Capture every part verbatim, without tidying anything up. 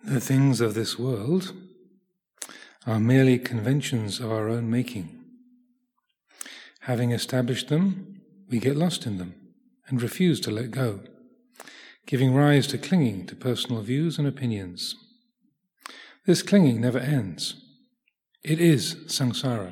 The things of this world are merely conventions of our own making. Having established them, we get lost in them and refuse to let go, giving rise to clinging to personal views and opinions. This clinging never ends. It is samsara,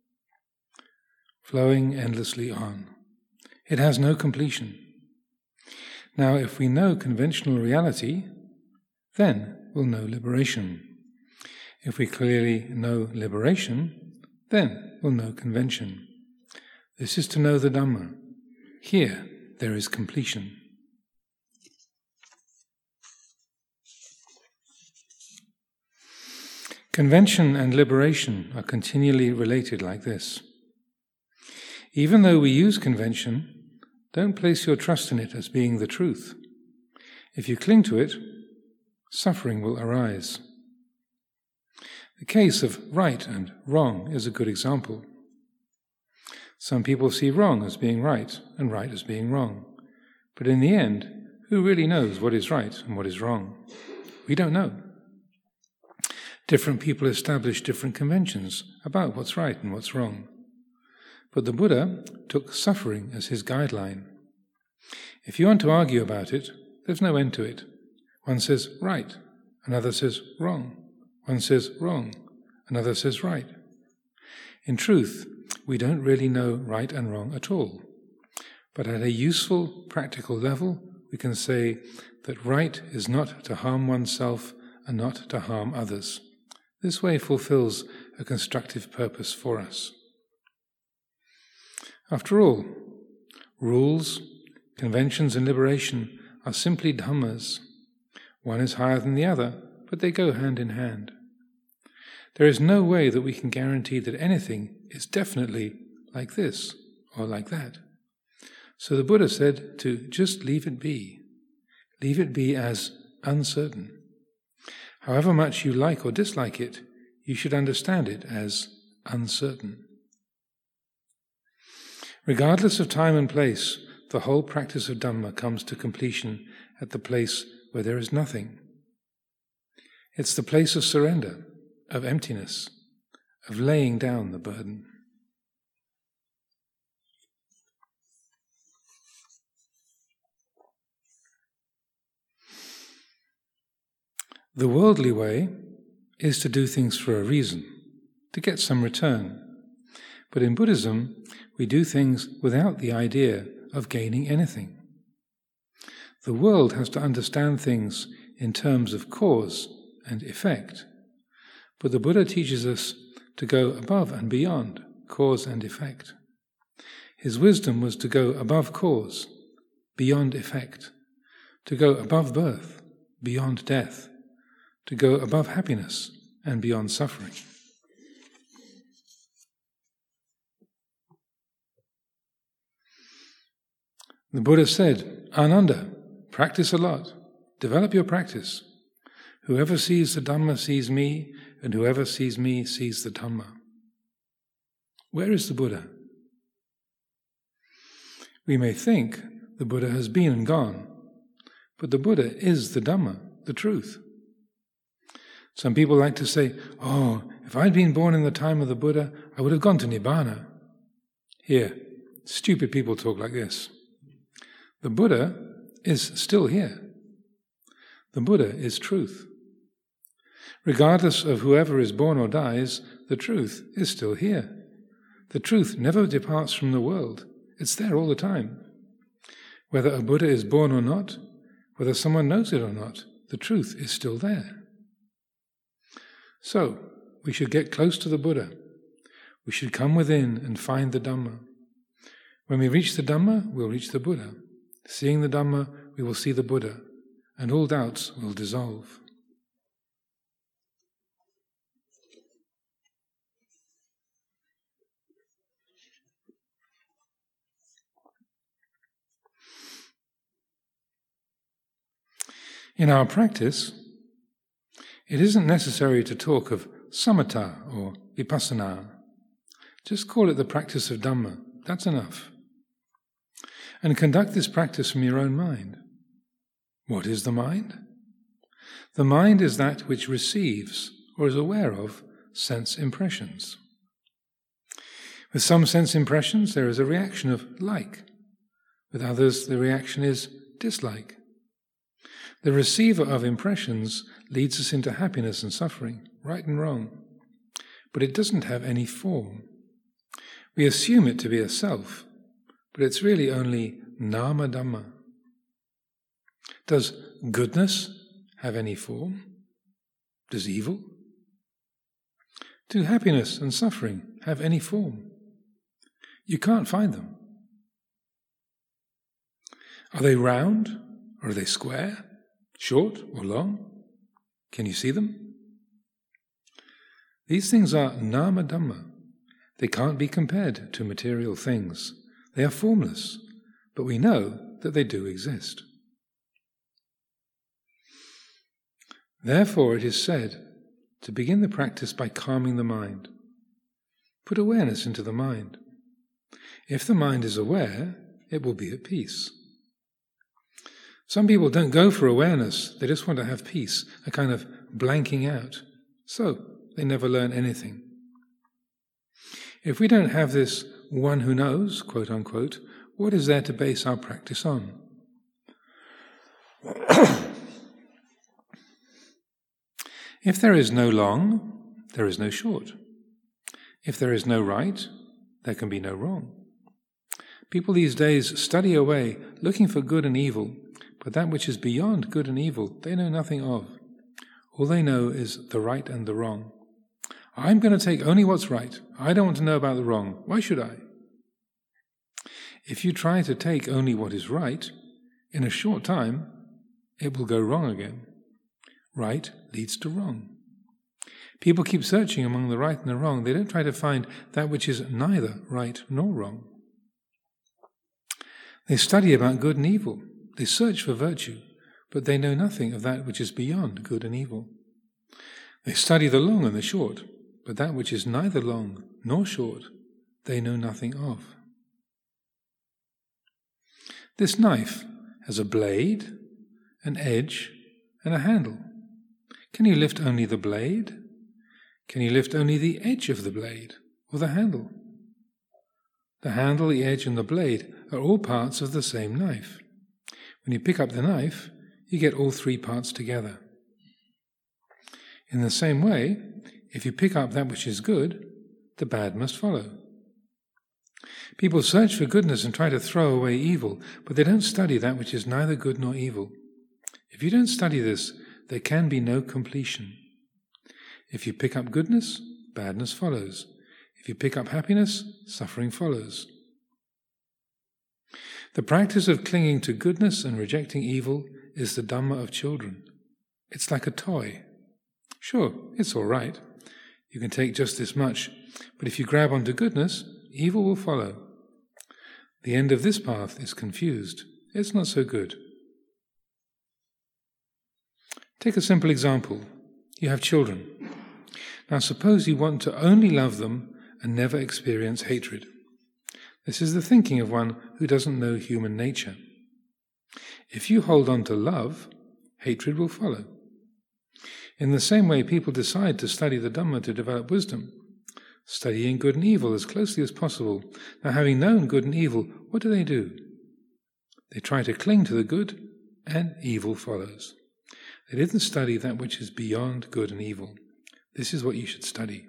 flowing endlessly on. It has no completion. Now, if we know conventional reality, then we'll know liberation. If we clearly know liberation, then we'll know convention. This is to know the Dhamma. Here there is completion. Convention and liberation are continually related like this. Even though we use convention, don't place your trust in it as being the truth. If you cling to it, suffering will arise. The case of right and wrong is a good example. Some people see wrong as being right and right as being wrong. But in the end, who really knows what is right and what is wrong? We don't know. Different people establish different conventions about what's right and what's wrong. But the Buddha took suffering as his guideline. If you want to argue about it, there's no end to it. One says right, another says wrong. One says wrong, another says right. In truth, we don't really know right and wrong at all. But at a useful, practical level, we can say that right is not to harm oneself and not to harm others. This way fulfills a constructive purpose for us. After all, rules, conventions and liberation are simply dhammas. One is higher than the other, but they go hand in hand. There is no way that we can guarantee that anything is definitely like this or like that. So the Buddha said to just leave it be. Leave it be as uncertain. However much you like or dislike it, you should understand it as uncertain. Regardless of time and place, the whole practice of Dhamma comes to completion at the place where there is nothing. It's the place of surrender, of emptiness, of laying down the burden. The worldly way is to do things for a reason, to get some return. But in Buddhism, we do things without the idea of gaining anything. The world has to understand things in terms of cause and effect. But the Buddha teaches us to go above and beyond cause and effect. His wisdom was to go above cause, beyond effect, to go above birth, beyond death, to go above happiness and beyond suffering. The Buddha said, Ananda, practice a lot, develop your practice. Whoever sees the Dhamma sees me, and whoever sees me sees the Dhamma. Where is the Buddha? We may think the Buddha has been and gone, but the Buddha is the Dhamma, the truth. Some people like to say, oh, if I'd been born in the time of the Buddha, I would have gone to Nibbana. Here, stupid people talk like this. The Buddha is still here. The Buddha is truth. Regardless of whoever is born or dies, the truth is still here. The truth never departs from the world. It's there all the time. Whether a Buddha is born or not, whether someone knows it or not, the truth is still there. So, we should get close to the Buddha. We should come within and find the Dhamma. When we reach the Dhamma, we'll reach the Buddha. Seeing the Dhamma, we will see the Buddha, and all doubts will dissolve. In our practice, it isn't necessary to talk of samatha or vipassana. Just call it the practice of Dhamma. That's enough. And conduct this practice from your own mind. What is the mind? The mind is that which receives or is aware of sense impressions. With some sense impressions there is a reaction of like. With others the reaction is dislike. The receiver of impressions leads us into happiness and suffering, right and wrong, but it doesn't have any form. We assume it to be a self, but it's really only nama dhamma. Does goodness have any form? Does evil? Do happiness and suffering have any form? You can't find them. Are they round, or are they square, short or long? Can you see them? These things are nama dhamma. They can't be compared to material things. They are formless, but we know that they do exist. Therefore it is said to begin the practice by calming the mind. Put awareness into the mind. If the mind is aware, it will be at peace. Some people don't go for awareness, they just want to have peace, a kind of blanking out. So, they never learn anything. If we don't have this one who knows, quote unquote, what is there to base our practice on? If there is no long, there is no short. If there is no right, there can be no wrong. People these days study away, looking for good and evil, but that which is beyond good and evil, they know nothing of. All they know is the right and the wrong. I'm going to take only what's right. I don't want to know about the wrong. Why should I? If you try to take only what is right, in a short time, it will go wrong again. Right leads to wrong. People keep searching among the right and the wrong. They don't try to find that which is neither right nor wrong. They study about good and evil. They search for virtue, but they know nothing of that which is beyond good and evil. They study the long and the short, but that which is neither long nor short, they know nothing of. This knife has a blade, an edge, and a handle. Can you lift only the blade? Can you lift only the edge of the blade, or the handle? The handle, the edge, and the blade are all parts of the same knife. When you pick up the knife, you get all three parts together. In the same way, if you pick up that which is good, the bad must follow. People search for goodness and try to throw away evil, but they don't study that which is neither good nor evil. If you don't study this, there can be no completion. If you pick up goodness, badness follows. If you pick up happiness, suffering follows. The practice of clinging to goodness and rejecting evil is the Dhamma of children. It's like a toy. Sure, it's all right. You can take just this much, but if you grab onto goodness, evil will follow. The end of this path is confused. It's not so good. Take a simple example. You have children. Now suppose you want to only love them and never experience hatred. This is the thinking of one who doesn't know human nature. If you hold on to love, hatred will follow. In the same way, people decide to study the Dhamma to develop wisdom, studying good and evil as closely as possible. Now, having known good and evil, what do they do? They try to cling to the good, and evil follows. They didn't study that which is beyond good and evil. This is what you should study.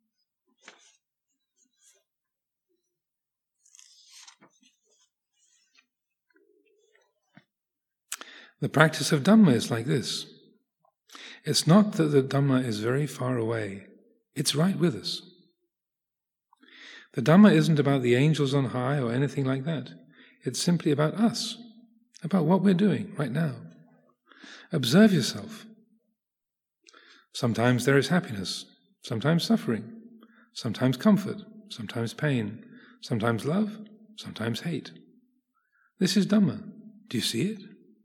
The practice of Dhamma is like this. It's not that the Dhamma is very far away. It's right with us. The Dhamma isn't about the angels on high or anything like that. It's simply about us, about what we're doing right now. Observe yourself. Sometimes there is happiness, sometimes suffering, sometimes comfort, sometimes pain, sometimes love, sometimes hate. This is Dhamma. Do you see it?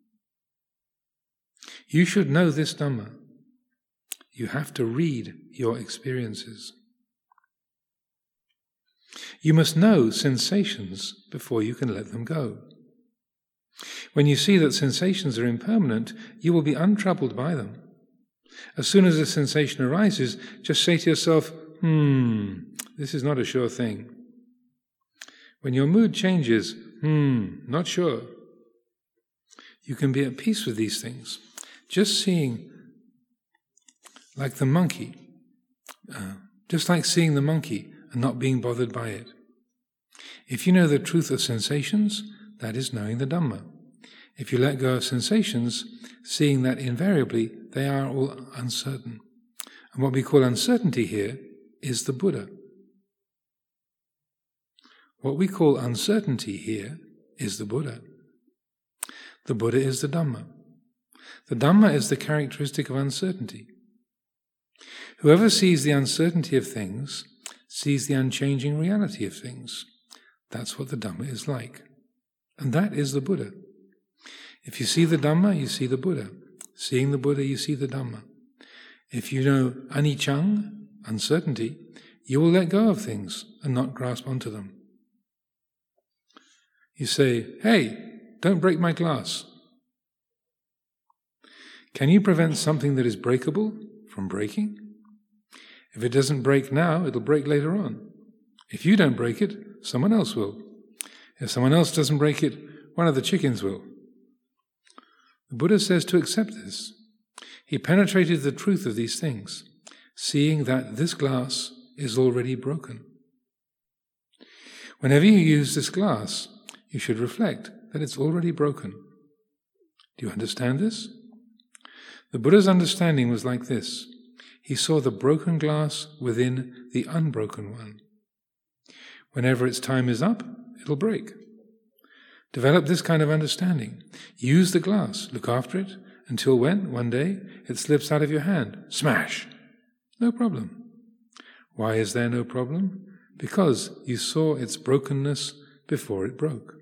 You should know this Dhamma. You have to read your experiences. You must know sensations before you can let them go. When you see that sensations are impermanent, you will be untroubled by them. As soon as a sensation arises, just say to yourself, hmm, this is not a sure thing. When your mood changes, hmm, not sure, you can be at peace with these things. Just seeing, like the monkey, uh, just like seeing the monkey and not being bothered by it. If you know the truth of sensations, that is knowing the Dhamma. If you let go of sensations, seeing that invariably they are all uncertain. And what we call uncertainty here is the Buddha. What we call uncertainty here is the Buddha. The Buddha is the Dhamma. The Dhamma is the characteristic of uncertainty. Whoever sees the uncertainty of things sees the unchanging reality of things. That's what the Dhamma is like. And that is the Buddha. If you see the Dhamma, you see the Buddha. Seeing the Buddha, you see the Dhamma. If you know anicca, uncertainty, you will let go of things and not grasp onto them. You say, hey, don't break my glass. Can you prevent something that is breakable from breaking? If it doesn't break now, it'll break later on. If you don't break it, someone else will. If someone else doesn't break it, one of the chickens will. The Buddha says to accept this. He penetrated the truth of these things, seeing that this glass is already broken. Whenever you use this glass, you should reflect that it's already broken. Do you understand this? The Buddha's understanding was like this. He saw the broken glass within the unbroken one. Whenever its time is up, it'll break. Develop this kind of understanding. Use the glass, look after it, until when, one day, it slips out of your hand. Smash! No problem. Why is there no problem? Because you saw its brokenness before it broke.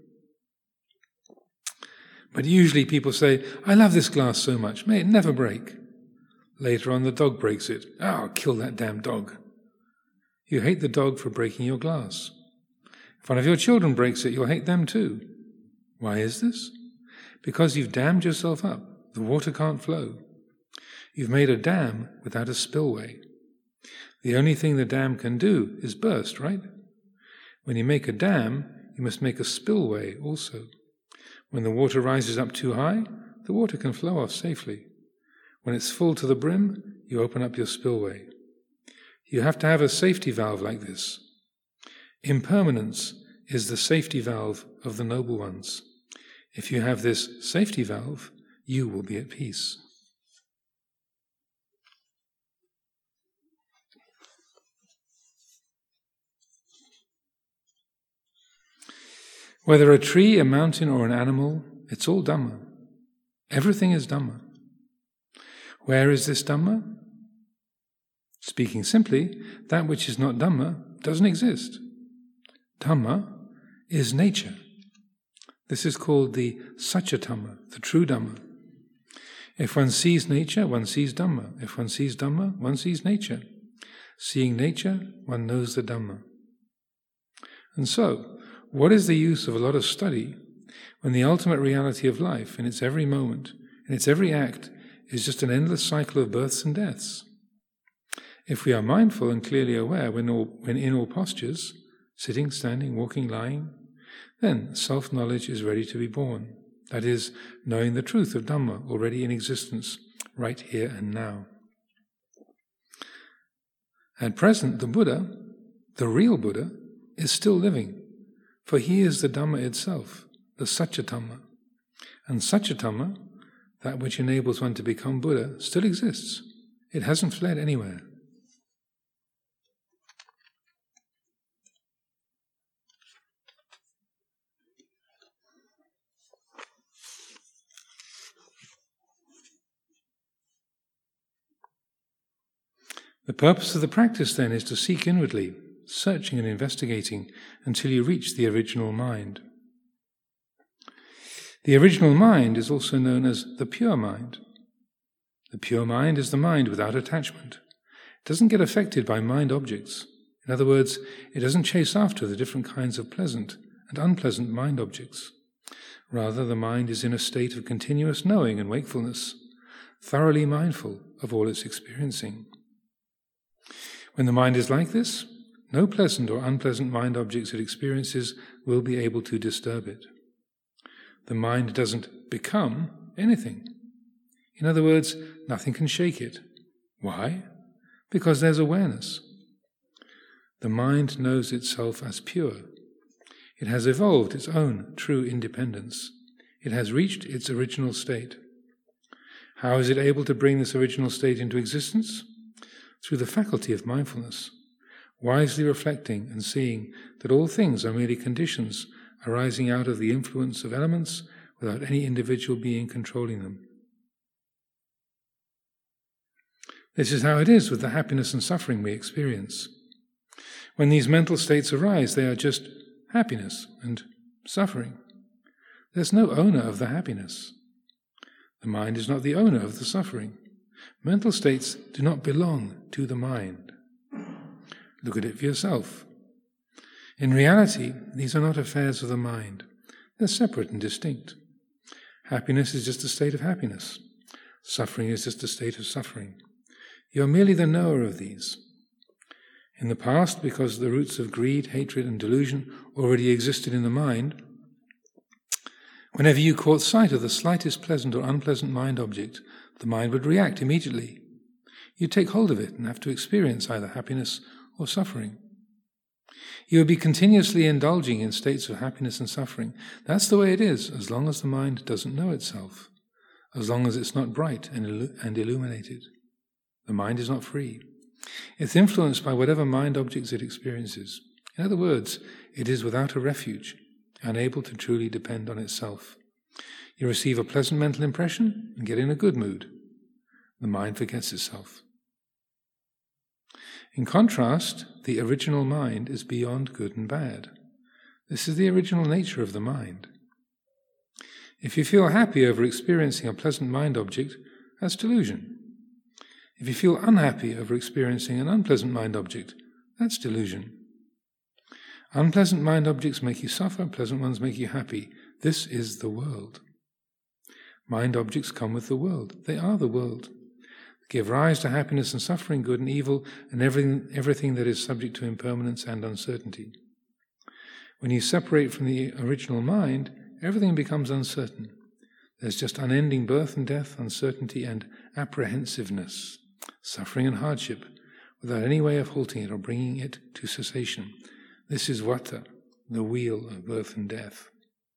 But usually people say, I love this glass so much, may it never break. Later on the dog breaks it. Oh, kill that damn dog. You hate the dog for breaking your glass. If one of your children breaks it, you'll hate them too. Why is this? Because you've dammed yourself up. The water can't flow. You've made a dam without a spillway. The only thing the dam can do is burst, right? When you make a dam, you must make a spillway also. When the water rises up too high, the water can flow off safely. When it's full to the brim, you open up your spillway. You have to have a safety valve like this. Impermanence is the safety valve of the noble ones. If you have this safety valve, you will be at peace. Whether a tree, a mountain, or an animal, it's all Dhamma. Everything is Dhamma. Where is this Dhamma? Speaking simply, that which is not Dhamma doesn't exist. Dhamma is nature. This is called the Satchadhamma, the true Dhamma. If one sees nature, one sees Dhamma. If one sees Dhamma, one sees nature. Seeing nature, one knows the Dhamma. And so, what is the use of a lot of study when the ultimate reality of life, in its every moment, in its every act, is just an endless cycle of births and deaths? If we are mindful and clearly aware when, all, when in all postures, sitting, standing, walking, lying, then self-knowledge is ready to be born. That is, knowing the truth of Dhamma already in existence, right here and now. At present, the Buddha, the real Buddha, is still living, for he is the Dhamma itself, the Satchadhamma. And Satchadhamma, that which enables one to become Buddha, still exists. It hasn't fled anywhere. The purpose of the practice, then, is to seek inwardly, searching and investigating until you reach the original mind. The original mind is also known as the pure mind. The pure mind is the mind without attachment. It doesn't get affected by mind objects. In other words, it doesn't chase after the different kinds of pleasant and unpleasant mind objects. Rather, the mind is in a state of continuous knowing and wakefulness, thoroughly mindful of all it's experiencing. When the mind is like this, no pleasant or unpleasant mind objects it experiences will be able to disturb it. The mind doesn't become anything. In other words, nothing can shake it. Why? Because there's awareness. The mind knows itself as pure. It has evolved its own true independence. It has reached its original state. How is it able to bring this original state into existence? Through the faculty of mindfulness, wisely reflecting and seeing that all things are merely conditions arising out of the influence of elements without any individual being controlling them. This is how it is with the happiness and suffering we experience. When these mental states arise, they are just happiness and suffering. There's no owner of the happiness. The mind is not the owner of the suffering. Mental states do not belong to the mind. Look at it for yourself. In reality, these are not affairs of the mind. They're separate and distinct. Happiness is just a state of happiness. Suffering is just a state of suffering. You are merely the knower of these. In the past, because the roots of greed, hatred, and delusion already existed in the mind, whenever you caught sight of the slightest pleasant or unpleasant mind object, the mind would react immediately. You take hold of it and have to experience either happiness or suffering. You would be continuously indulging in states of happiness and suffering. That's the way it is, as long as the mind doesn't know itself, as long as it's not bright and, illu- and illuminated. The mind is not free. It's influenced by whatever mind objects it experiences. In other words, it is without a refuge, unable to truly depend on itself. You receive a pleasant mental impression and get in a good mood. The mind forgets itself. In contrast, the original mind is beyond good and bad. This is the original nature of the mind. If you feel happy over experiencing a pleasant mind object, that's delusion. If you feel unhappy over experiencing an unpleasant mind object, that's delusion. Unpleasant mind objects make you suffer, pleasant ones make you happy. This is the world. Mind objects come with the world. They are the world. They give rise to happiness and suffering, good and evil, and everything, everything that is subject to impermanence and uncertainty. When you separate from the original mind, everything becomes uncertain. There's just unending birth and death, uncertainty and apprehensiveness, suffering and hardship, without any way of halting it or bringing it to cessation. This is vata, the wheel of birth and death.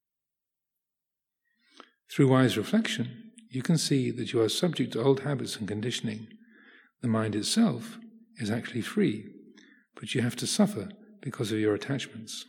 Through wise reflection, you can see that you are subject to old habits and conditioning. The mind itself is actually free, but you have to suffer because of your attachments.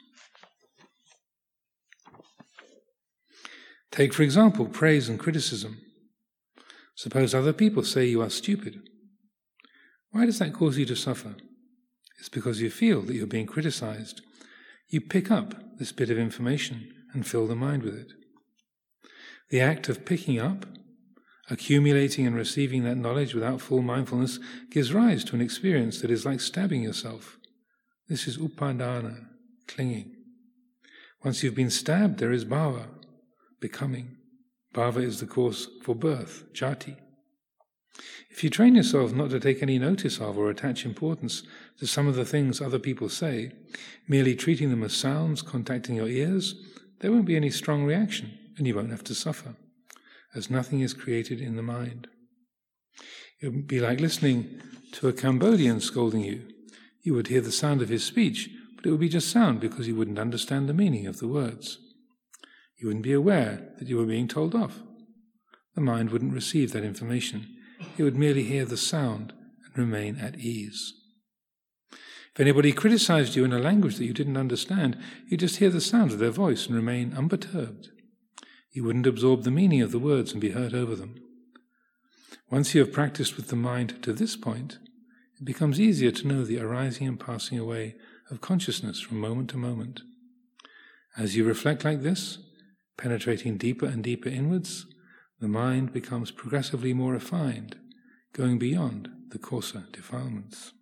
Take, for example, praise and criticism. Suppose other people say you are stupid. Why does that cause you to suffer? It's because you feel that you're being criticized. You pick up this bit of information and fill the mind with it. The act of picking up, accumulating and receiving that knowledge without full mindfulness gives rise to an experience that is like stabbing yourself. This is upadana, clinging. Once you've been stabbed, there is bhava, becoming. Bhava is the cause for birth, jati. If you train yourself not to take any notice of or attach importance to some of the things other people say, merely treating them as sounds contacting your ears, there won't be any strong reaction, and you won't have to suffer, as nothing is created in the mind. It would be like listening to a Cambodian scolding you. You would hear the sound of his speech, but it would be just sound because you wouldn't understand the meaning of the words. You wouldn't be aware that you were being told off. The mind wouldn't receive that information. It would merely hear the sound and remain at ease. If anybody criticized you in a language that you didn't understand, you'd just hear the sound of their voice and remain unperturbed. You wouldn't absorb the meaning of the words and be hurt over them. Once you have practiced with the mind to this point, it becomes easier to know the arising and passing away of consciousness from moment to moment. As you reflect like this, penetrating deeper and deeper inwards, the mind becomes progressively more refined, going beyond the coarser defilements.